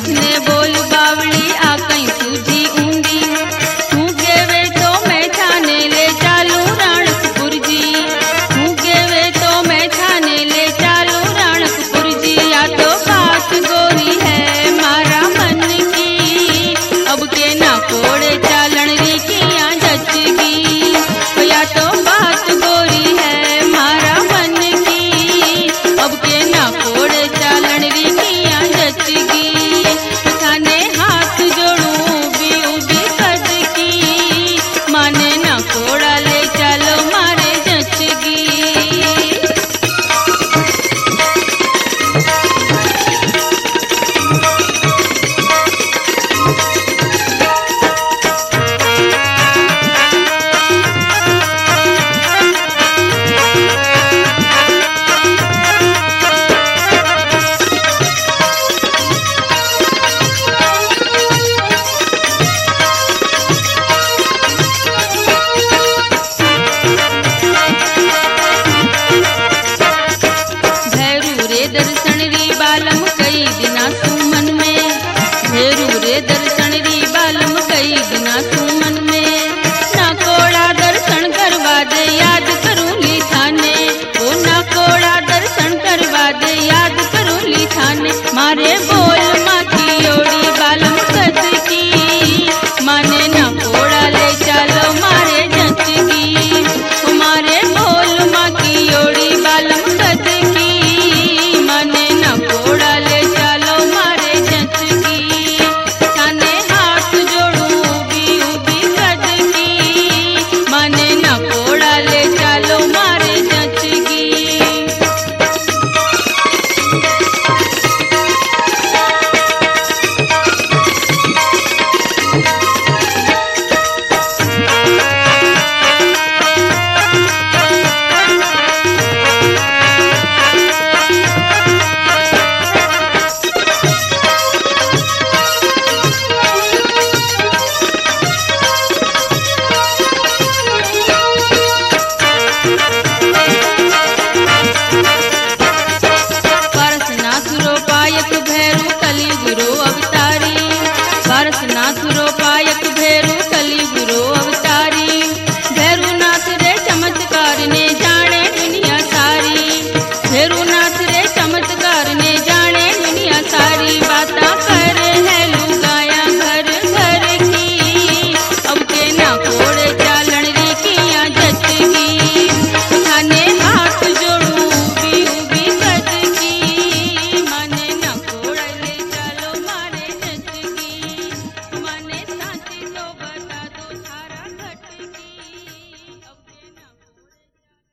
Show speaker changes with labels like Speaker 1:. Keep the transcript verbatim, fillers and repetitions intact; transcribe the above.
Speaker 1: ने बोल बावली आ कहीं सूझी ऊंधी तू गेवे तो मैं थाने ले चालू राणकपुर जी तू गेवे तो मैं थाने ले चालू राणकपुर जी। या तो बात गोरी है मारा मन की अब के ना कोड़े चालन री किया जचगी। या तो बात गोरी है मारा मन की अब के ना कोड़े चालन री किया जचगी। थाने हाथ जोड़ू भी उभी कद की माने ना कोड़ा ले चलो मारे जचगी। दर्शन री बालम कई दिना सुमन में भेरू रे दर्शन री बालम कई दिना सुमन में ना कोड़ा दर्शन करवा दे याद करूंगी थाने वो ना कोड़ा दर्शन करवा दे याद करूंगी थाने। मारे बोल माथी ओड़ी